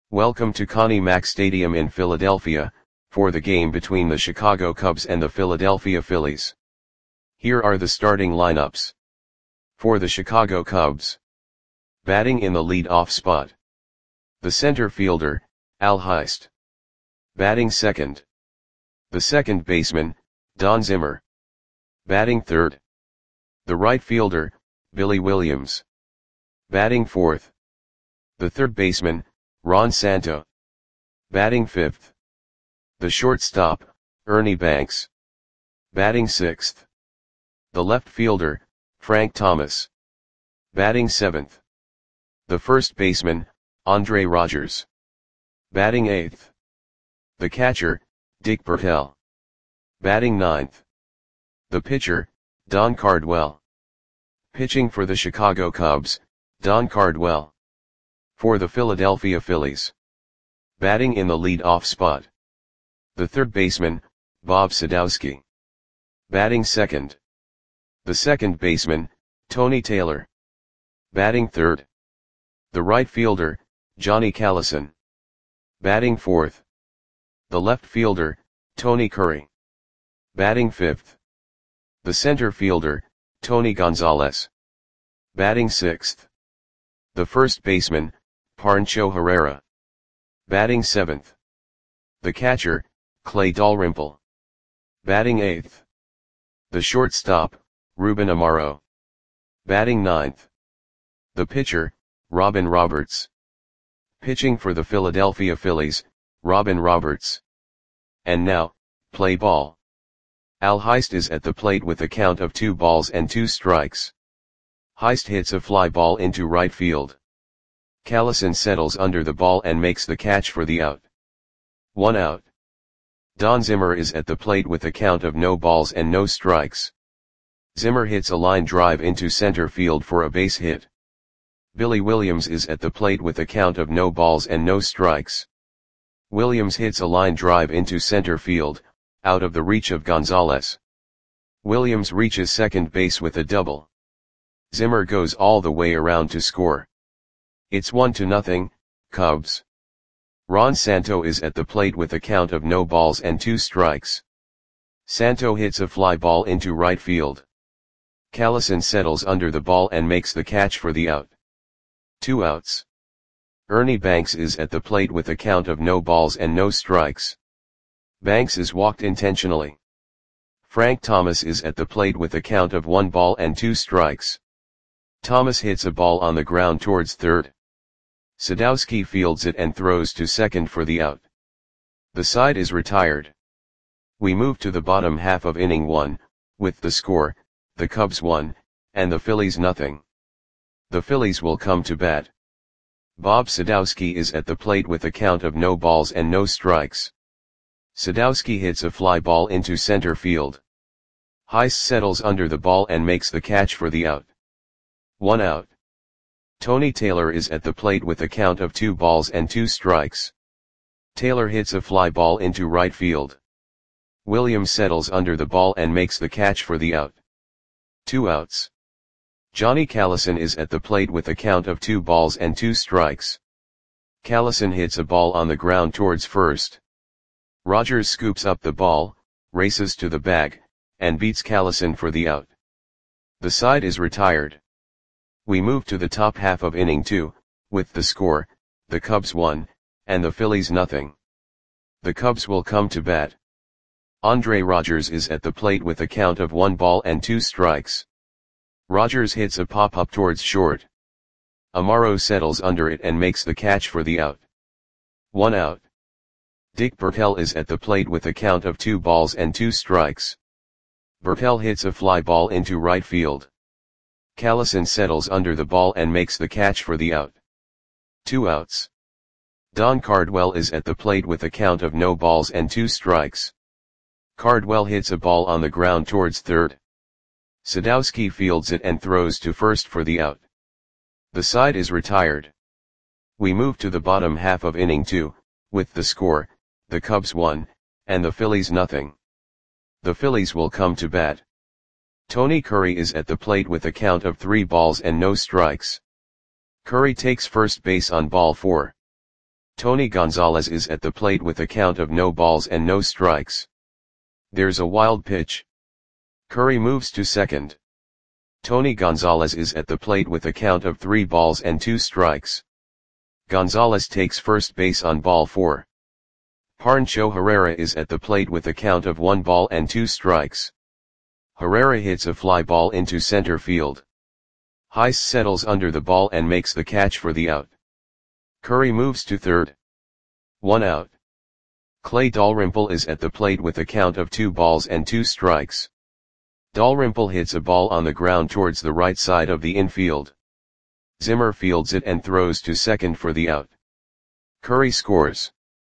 Welcome to Connie Mack Stadium in Philadelphia, for the game between the Chicago Cubs and the Philadelphia Phillies. Here are the starting lineups. For the Chicago Cubs. Batting in the lead-off spot. The center fielder, Al Heist. Batting second. The second baseman, Don Zimmer. Batting third. The right fielder, Billy Williams. Batting fourth. The third baseman, Ron Santo. Batting fifth. The shortstop, Ernie Banks. Batting sixth. The left fielder, Frank Thomas. Batting seventh. The first baseman, Andre Rogers. Batting eighth. The catcher, Dick Bertel. Batting ninth. The pitcher, Don Cardwell. Pitching for the Chicago Cubs, Don Cardwell. For the Philadelphia Phillies. Batting in the lead-off spot. The third baseman, Bob Sadowski. Batting second. The second baseman, Tony Taylor. Batting third. The right fielder, Johnny Callison. Batting fourth. The left fielder, Tony Curry. Batting fifth. The center fielder, Tony Gonzalez. Batting sixth. The first baseman, Pancho Herrera. Batting seventh. The catcher, Clay Dalrymple. Batting eighth. The shortstop, Ruben Amaro. Batting ninth. The pitcher, Robin Roberts. Pitching for the Philadelphia Phillies, Robin Roberts. And now, play ball. Al Heist is at the plate with a count of 2-2 Heist hits a fly ball into right field. Callison settles under the ball and makes the catch for the out. 1 out. Don Zimmer is at the plate with a count of no balls and no strikes. Zimmer hits a line drive into center field for a base hit. Billy Williams is at the plate with a count of no balls and no strikes. Williams hits a line drive into center field, out of the reach of Gonzalez. Williams reaches second base with a double. Zimmer goes all the way around to score. It's 1-0, Cubs. Ron Santo is at the plate with a count of no balls and 2 strikes. Santo hits a fly ball into right field. Callison settles under the ball and makes the catch for the out. 2 outs. Ernie Banks is at the plate with a count of no balls and no strikes. Banks is walked intentionally. Frank Thomas is at the plate with a count of 1 ball and 2 strikes. Thomas hits a ball on the ground towards third. Sadowski fields it and throws to second for the out. The side is retired. We move to the bottom half of inning 1, with the score, the Cubs 1, and the Phillies nothing. The Phillies will come to bat. Bob Sadowski is at the plate with a count of no balls and no strikes. Sadowski hits a fly ball into center field. Heist settles under the ball and makes the catch for the out. 1 out. Tony Taylor is at the plate with a count of 2 balls and 2 strikes. Taylor hits a fly ball into right field. Williams settles under the ball and makes the catch for the out. 2 outs. Johnny Callison is at the plate with a count of 2 balls and 2 strikes. Callison hits a ball on the ground towards first. Rogers scoops up the ball, races to the bag, and beats Callison for the out. The side is retired. We move to the top half of inning 2, with the score, the Cubs 1, and the Phillies nothing. The Cubs will come to bat. Andre Rogers is at the plate with a count of 1 ball and 2 strikes. Rogers hits a pop-up towards short. Amaro settles under it and makes the catch for the out. 1 out. Dick Bertel is at the plate with a count of 2 balls and 2 strikes. Bertel hits a fly ball into right field. Callison settles under the ball and makes the catch for the out. 2 outs. Don Cardwell is at the plate with a count of no balls and 2 strikes. Cardwell hits a ball on the ground towards third. Sadowski fields it and throws to first for the out. The side is retired. We move to the bottom half of inning 2, with the score, the Cubs 1, and the Phillies nothing. The Phillies will come to bat. Tony Curry is at the plate with a count of 3 balls and no strikes. Curry takes first base on ball 4. Tony Gonzalez is at the plate with a count of no balls and no strikes. There's a wild pitch. Curry moves to second. Tony Gonzalez is at the plate with a count of 3 balls and 2 strikes. Gonzalez takes first base on ball 4. Pancho Herrera is at the plate with a count of 1 ball and 2 strikes. Herrera hits a fly ball into center field. Heist settles under the ball and makes the catch for the out. Curry moves to third. 1 out. Clay Dalrymple is at the plate with a count of 2 balls and 2 strikes. Dalrymple hits a ball on the ground towards the right side of the infield. Zimmer fields it and throws to second for the out. Curry scores.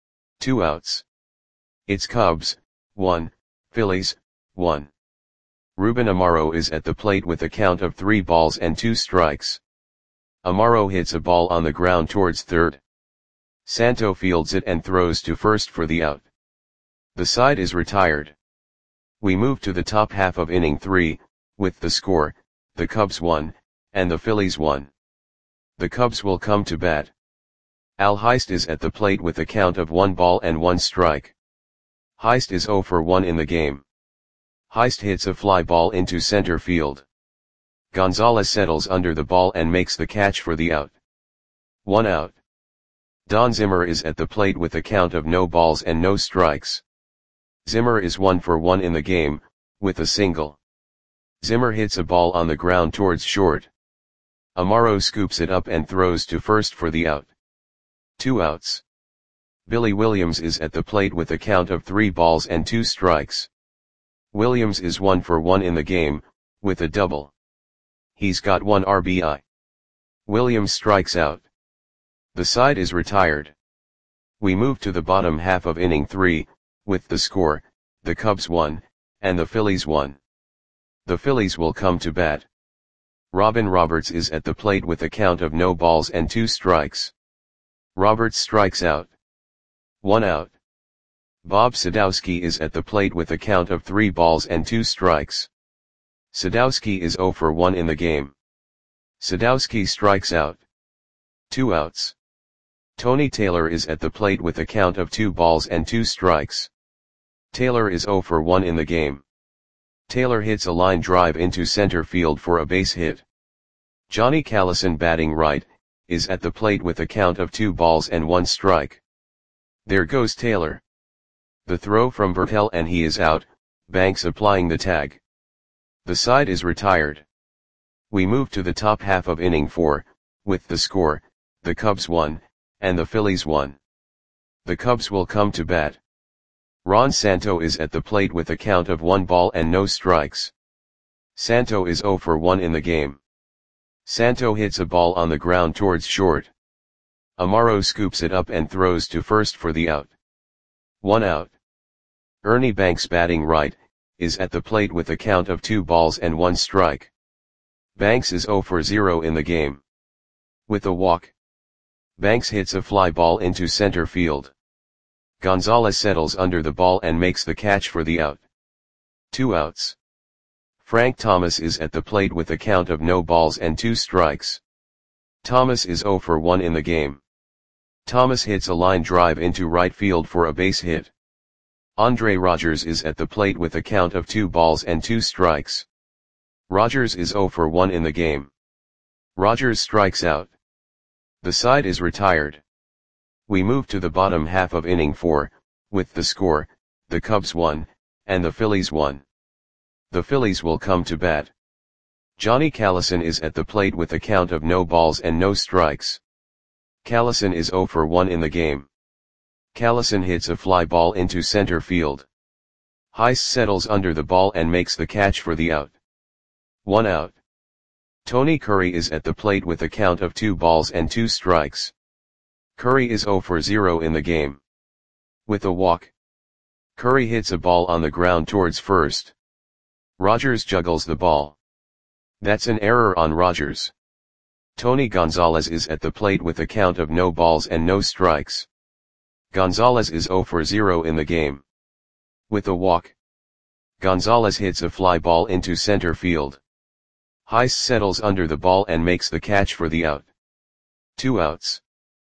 2 outs. It's Cubs, 1, Phillies, 1. Ruben Amaro is at the plate with a count of 3 balls and 2 strikes. Amaro hits a ball on the ground towards third. Santo fields it and throws to first for the out. The side is retired. We move to the top half of inning 3, with the score, the Cubs 1, and the Phillies 1. The Cubs will come to bat. Al Heist is at the plate with a count of 1 ball and 1 strike. Heist is 0 for 1 in the game. Heist hits a fly ball into center field. Gonzalez settles under the ball and makes the catch for the out. 1 out. Don Zimmer is at the plate with a count of no balls and no strikes. Zimmer is 1 for 1 in the game, with a single. Zimmer hits a ball on the ground towards short. Amaro scoops it up and throws to first for the out. 2 outs. Billy Williams is at the plate with a count of 3 balls and 2 strikes. Williams is 1 for 1 in the game, with a double. He's got 1 RBI. Williams strikes out. The side is retired. We move to the bottom half of inning 3, with the score, the Cubs 1, and the Phillies 1. The Phillies will come to bat. Robin Roberts is at the plate with a count of no balls and 2 strikes. Roberts strikes out. 1 out. Bob Sadowski is at the plate with a count of 3 balls and 2 strikes. Sadowski is 0 for 1 in the game. Sadowski strikes out. 2 outs. Tony Taylor is at the plate with a count of 2 balls and 2 strikes. Taylor is 0 for 1 in the game. Taylor hits a line drive into center field for a base hit. Johnny Callison, batting right, is at the plate with a count of 2 balls and 1 strike. There goes Taylor. The throw from Bertel and he is out, Banks applying the tag. The side is retired. We move to the top half of inning 4, with the score, the Cubs 1, and the Phillies 1. The Cubs will come to bat. Ron Santo is at the plate with a count of 1 ball and no strikes. Santo is 0 for 1 in the game. Santo hits a ball on the ground towards short. Amaro scoops it up and throws to first for the out. 1 out. Ernie Banks, batting right, is at the plate with a count of 2 balls and 1 strike. Banks is 0 for 0 in the game. With a walk. Banks hits a fly ball into center field. Gonzalez settles under the ball and makes the catch for the out. 2 outs. Frank Thomas is at the plate with a count of no balls and 2 strikes. Thomas is 0 for 1 in the game. Thomas hits a line drive into right field for a base hit. Andre Rogers is at the plate with a count of 2 balls and 2 strikes. Rogers is 0 for 1 in the game. Rogers strikes out. The side is retired. We move to the bottom half of inning 4, with the score, the Cubs 1, and the Phillies 1. The Phillies will come to bat. Johnny Callison is at the plate with a count of no balls and no strikes. Callison is 0 for 1 in the game. Callison hits a fly ball into center field. Heist settles under the ball and makes the catch for the out. 1 out. Tony Curry is at the plate with a count of 2 balls and 2 strikes. Curry is 0 for 0 in the game. With a walk. Curry hits a ball on the ground towards first. Rogers juggles the ball. That's an error on Rogers. Tony Gonzalez is at the plate with a count of no balls and no strikes. Gonzalez is 0 for 0 in the game. With a walk. Gonzalez hits a fly ball into center field. Heist settles under the ball and makes the catch for the out. 2 outs.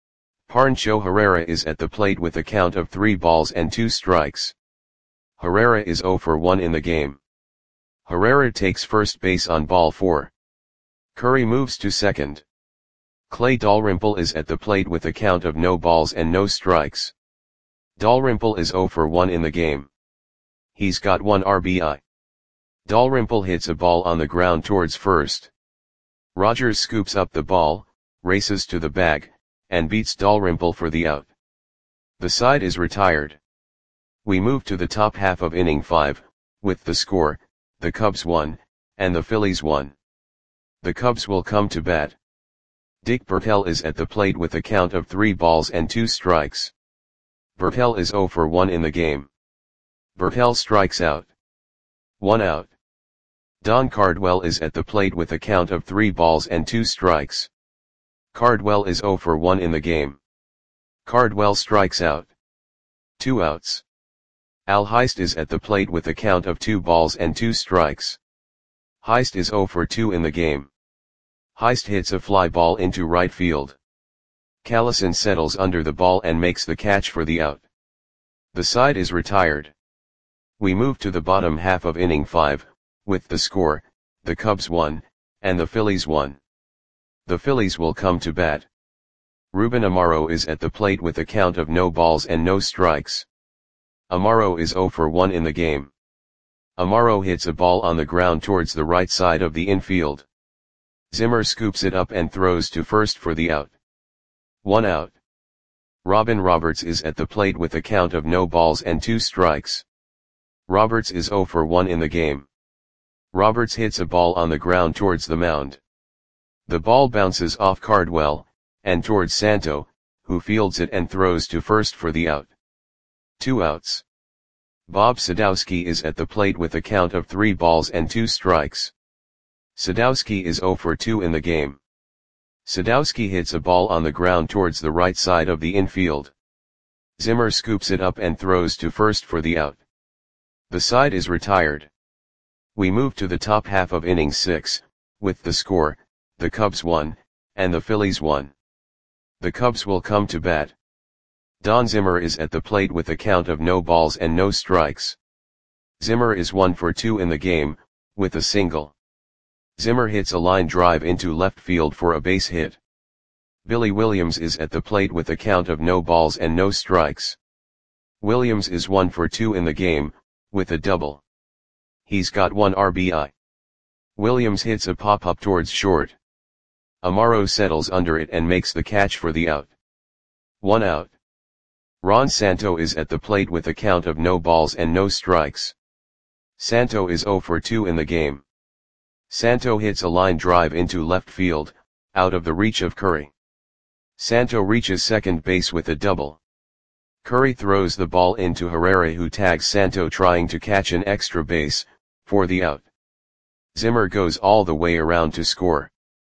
Pancho Herrera is at the plate with a count of 3 balls and 2 strikes. Herrera is 0 for 1 in the game. Herrera takes first base on ball 4. Curry moves to second. Clay Dalrymple is at the plate with a count of no balls and no strikes. Dalrymple is 0 for 1 in the game. He's got 1 RBI. Dalrymple hits a ball on the ground towards first. Rogers scoops up the ball, races to the bag, and beats Dalrymple for the out. The side is retired. We move to the top half of inning 5, with the score, the Cubs won, and the Phillies won. The Cubs will come to bat. Dick Bertel is at the plate with a count of 3 balls and 2 strikes. Bertel is 0 for 1 in the game. Bertel strikes out. 1 out. Don Cardwell is at the plate with a count of 3 balls and 2 strikes. Cardwell is 0 for 1 in the game. Cardwell strikes out. 2 outs. Al Heist is at the plate with a count of 2 balls and 2 strikes. Heist is 0 for 2 in the game. Heist hits a fly ball into right field. Callison settles under the ball and makes the catch for the out. The side is retired. We move to the bottom half of inning 5, with the score, the Cubs won, and the Phillies won. The Phillies will come to bat. Ruben Amaro is at the plate with a count of no balls and no strikes. Amaro is 0 for 1 in the game. Amaro hits a ball on the ground towards the right side of the infield. Zimmer scoops it up and throws to first for the out. 1 out. Robin Roberts is at the plate with a count of no balls and 2 strikes. Roberts is 0 for 1 in the game. Roberts hits a ball on the ground towards the mound. The ball bounces off Cardwell, and towards Santo, who fields it and throws to first for the out. 2 outs. Bob Sadowski is at the plate with a count of 3 balls and 2 strikes. Sadowski is 0 for 2 in the game. Sadowski hits a ball on the ground towards the right side of the infield. Zimmer scoops it up and throws to first for the out. The side is retired. We move to the top half of inning 6, with the score, the Cubs won, and the Phillies won. The Cubs will come to bat. Don Zimmer is at the plate with a count of no balls and no strikes. Zimmer is 1 for 2 in the game, with a single. Zimmer hits a line drive into left field for a base hit. Billy Williams is at the plate with a count of no balls and no strikes. Williams is 1 for 2 in the game, with a double. He's got 1 RBI. Williams hits a pop-up towards short. Amaro settles under it and makes the catch for the out. 1 out. Ron Santo is at the plate with a count of no balls and no strikes. Santo is 0 for 2 in the game. Santo hits a line drive into left field, out of the reach of Curry. Santo reaches second base with a double. Curry throws the ball into Herrera, who tags Santo trying to catch an extra base, for the out. Zimmer goes all the way around to score.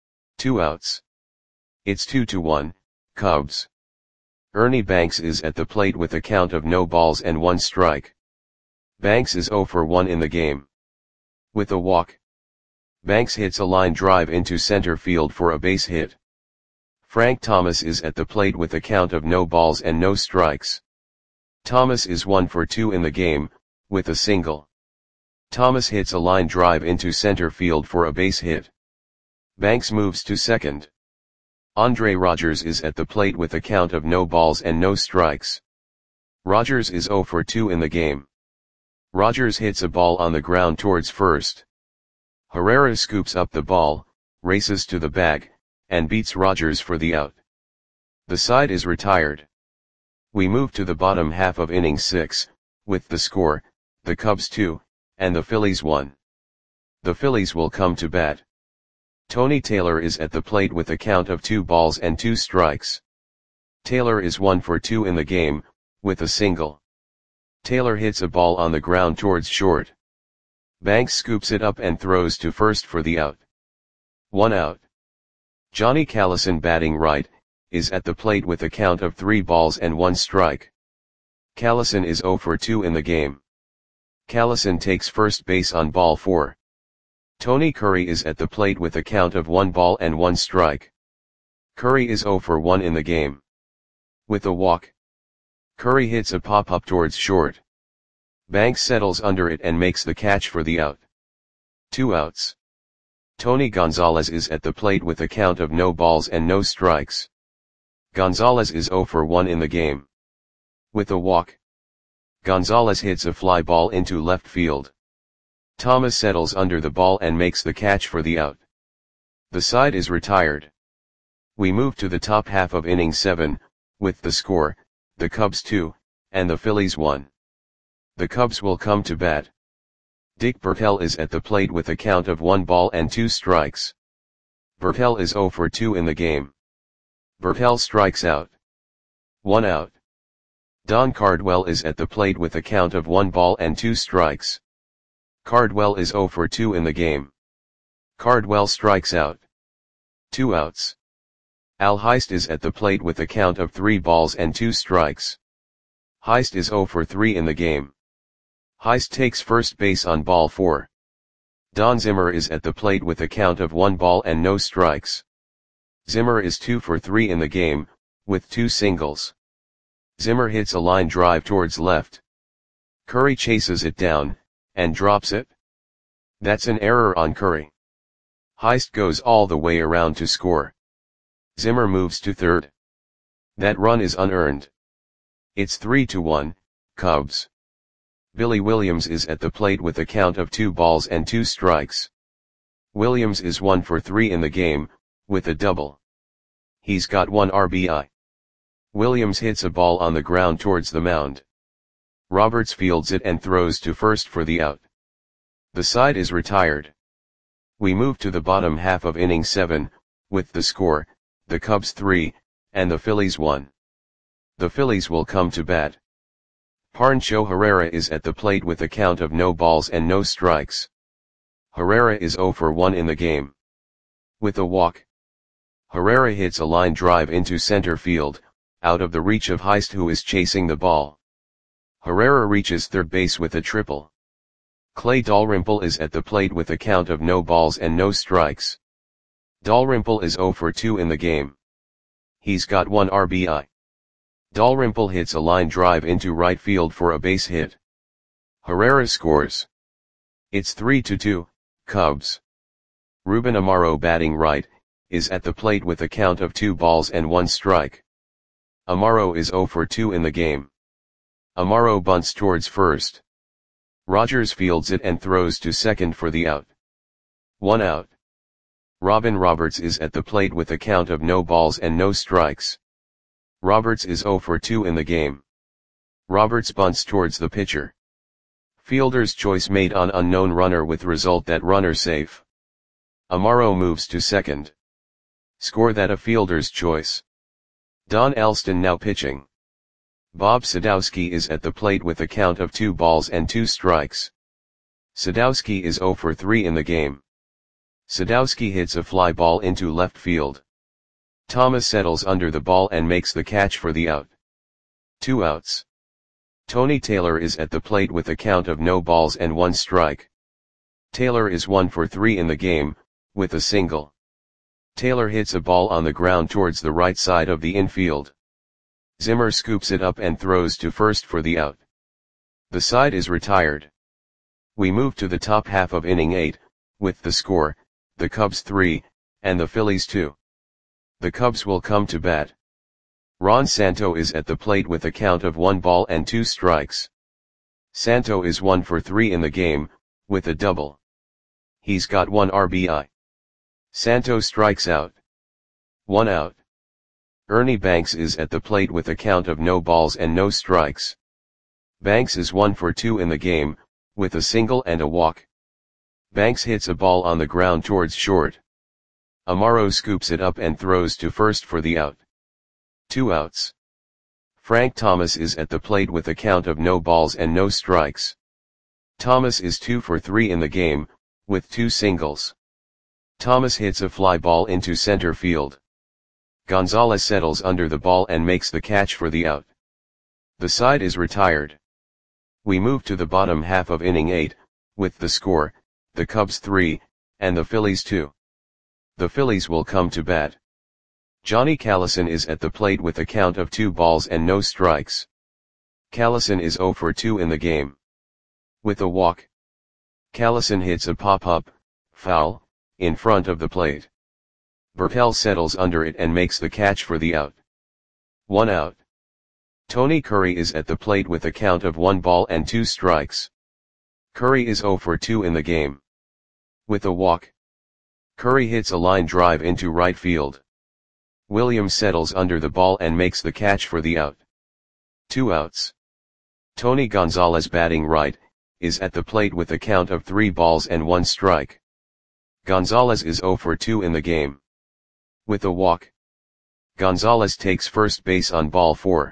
2 outs. It's 2-1, Cubs. Ernie Banks is at the plate with a count of no balls and 1 strike. Banks is 0 for 1 in the game. With a walk. Banks hits a line drive into center field for a base hit. Frank Thomas is at the plate with a count of no balls and no strikes. Thomas is 1 for 2 in the game, with a single. Thomas hits a line drive into center field for a base hit. Banks moves to second. Andre Rogers is at the plate with a count of no balls and no strikes. Rogers is 0 for 2 in the game. Rogers hits a ball on the ground towards first. Herrera scoops up the ball, races to the bag, and beats Rogers for the out. The side is retired. We move to the bottom half of inning 6, with the score, the Cubs 2, and the Phillies 1. The Phillies will come to bat. Tony Taylor is at the plate with a count of 2 balls and 2 strikes. Taylor is 1 for 2 in the game, with a single. Taylor hits a ball on the ground towards short. Banks scoops it up and throws to first for the out. 1 out. Johnny Callison, batting right, is at the plate with a count of 3 balls and 1 strike. Callison is 0 for 2 in the game. Callison takes first base on ball 4. Tony Curry is at the plate with a count of 1 ball and 1 strike. Curry is 0 for 1 in the game. With a walk, Curry hits a pop-up towards short. Banks settles under it and makes the catch for the out. 2 outs. Tony Gonzalez is at the plate with a count of no balls and no strikes. Gonzalez is 0 for 1 in the game. With a walk, Gonzalez hits a fly ball into left field. Thomas settles under the ball and makes the catch for the out. The side is retired. We move to the top half of inning 7, with the score, the Cubs 2, and the Phillies 1. The Cubs will come to bat. Dick Bertel is at the plate with a count of 1 ball and 2 strikes. Bertel is 0 for 2 in the game. Bertel strikes out. 1 out. Don Cardwell is at the plate with a count of 1 ball and 2 strikes. Cardwell is 0 for 2 in the game. Cardwell strikes out. 2 outs. Al Heist is at the plate with a count of 3 balls and 2 strikes. Heist is 0 for 3 in the game. Heist takes first base on ball 4. Don Zimmer is at the plate with a count of 1 ball and no strikes. Zimmer is 2 for 3 in the game, with 2 singles. Zimmer hits a line drive towards left. Curry chases it down, and drops it. That's an error on Curry. Heist goes all the way around to score. Zimmer moves to third. That run is unearned. It's 3-1, Cubs. Billy Williams is at the plate with a count of 2 balls and 2 strikes. Williams is 1 for 3 in the game, with a double. He's got 1 RBI. Williams hits a ball on the ground towards the mound. Roberts fields it and throws to first for the out. The side is retired. We move to the bottom half of inning 7, with the score, the Cubs 3, and the Phillies 1. The Phillies will come to bat. Pancho Herrera is at the plate with a count of no balls and no strikes. Herrera is 0 for 1 in the game. With a walk, Herrera hits a line drive into center field, out of the reach of Heist, who is chasing the ball. Herrera reaches third base with a triple. Clay Dalrymple is at the plate with a count of no balls and no strikes. Dalrymple is 0 for 2 in the game. He's got 1 RBI. Dalrymple hits a line drive into right field for a base hit. Herrera scores. It's 3-2, Cubs. Ruben Amaro, batting right, is at the plate with a count of 2 balls and 1 strike. Amaro is 0 for 2 in the game. Amaro bunts towards first. Rogers fields it and throws to second for the out. 1 out. Robin Roberts is at the plate with a count of no balls and no strikes. Roberts is 0 for 2 in the game. Roberts bunts towards the pitcher. Fielder's choice made on unknown runner with result that runner safe. Amaro moves to second. Score that a fielder's choice. Don Alston now pitching. Bob Sadowski is at the plate with a count of 2 balls and 2 strikes. Sadowski is 0 for 3 in the game. Sadowski hits a fly ball into left field. Thomas settles under the ball and makes the catch for the out. 2 outs. Tony Taylor is at the plate with a count of no balls and 1 strike. Taylor is 1 for 3 in the game, with a single. Taylor hits a ball on the ground towards the right side of the infield. Zimmer scoops it up and throws to first for the out. The side is retired. We move to the top half of inning 8, with the score, the Cubs 3, and the Phillies 2. The Cubs will come to bat. Ron Santo is at the plate with a count of 1 ball and 2 strikes. Santo is 1 for 3 in the game, with a double. He's got 1 RBI. Santo strikes out. 1 out. Ernie Banks is at the plate with a count of no balls and no strikes. Banks is 1 for 2 in the game, with a single and a walk. Banks hits a ball on the ground towards short. Amaro scoops it up and throws to first for the out. 2 outs. Frank Thomas is at the plate with a count of no balls and no strikes. Thomas is 2 for 3 in the game, with 2 singles. Thomas hits a fly ball into center field. Gonzalez settles under the ball and makes the catch for the out. The side is retired. We move to the bottom half of inning 8, with the score, the Cubs 3, and the Phillies 2. The Phillies will come to bat. Johnny Callison is at the plate with a count of 2 balls and no strikes. Callison is 0 for 2 in the game. With a walk, Callison hits a pop-up, foul, in front of the plate. Bertel settles under it and makes the catch for the out. 1 out. Tony Curry is at the plate with a count of 1 ball and 2 strikes. Curry is 0 for 2 in the game. With a walk, Curry hits a line drive into right field. Williams settles under the ball and makes the catch for the out. 2 outs. Tony Gonzalez, batting right, is at the plate with a count of 3 balls and 1 strike. Gonzalez is 0 for 2 in the game. With a walk, Gonzalez takes first base on ball 4.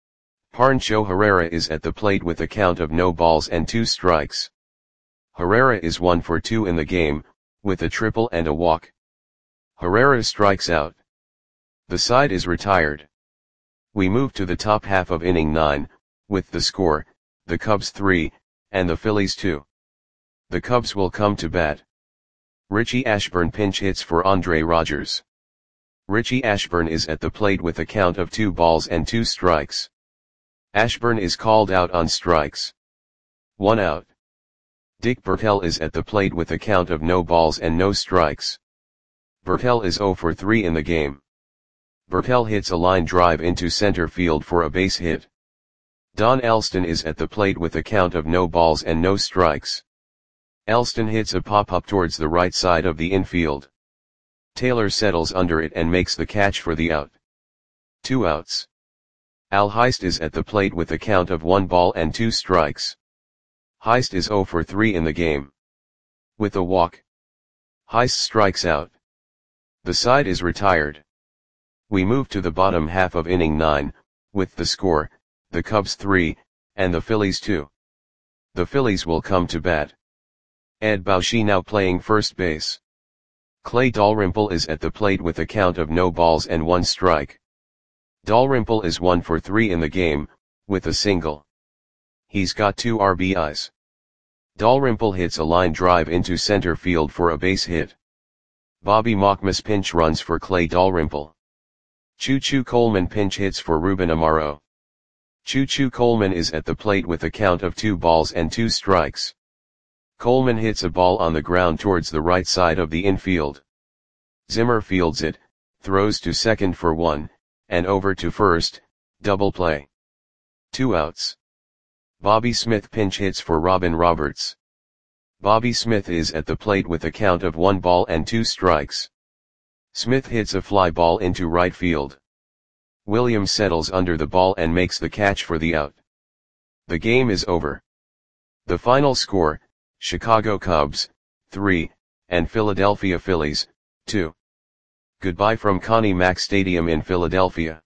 Pancho Herrera is at the plate with a count of no balls and 2 strikes. Herrera is 1 for 2 in the game, with a triple and a walk. Herrera strikes out. The side is retired. We move to the top half of inning 9, with the score, the Cubs 3, and the Phillies 2. The Cubs will come to bat. Richie Ashburn pinch hits for Andre Rogers. Richie Ashburn is at the plate with a count of 2 balls and 2 strikes. Ashburn is called out on strikes. 1 out. Dick Bertel is at the plate with a count of no balls and no strikes. Bertel is 0 for 3 in the game. Bertel hits a line drive into center field for a base hit. Don Elston is at the plate with a count of no balls and no strikes. Elston hits a pop-up towards the right side of the infield. Taylor settles under it and makes the catch for the out. 2 outs. Al Heist is at the plate with a count of 1 ball and 2 strikes. Heist is 0 for 3 in the game. With a walk, Heist strikes out. The side is retired. We move to the bottom half of inning 9, with the score, the Cubs 3, and the Phillies 2. The Phillies will come to bat. Ed Bauschy now playing first base. Clay Dalrymple is at the plate with a count of no balls and 1 strike. Dalrymple is 1 for 3 in the game, with a single. He's got 2 RBIs. Dalrymple hits a line drive into center field for a base hit. Bobby Mockmas pinch runs for Clay Dalrymple. Choo Choo Coleman pinch hits for Ruben Amaro. Choo Choo Coleman is at the plate with a count of 2 balls and 2 strikes. Coleman hits a ball on the ground towards the right side of the infield. Zimmer fields it, throws to second for 1, and over to first, double play. 2 outs. Bobby Smith pinch hits for Robin Roberts. Bobby Smith is at the plate with a count of 1 ball and 2 strikes. Smith hits a fly ball into right field. Williams settles under the ball and makes the catch for the out. The game is over. The final score, Chicago Cubs, 3, and Philadelphia Phillies, 2. Goodbye from Connie Mack Stadium in Philadelphia.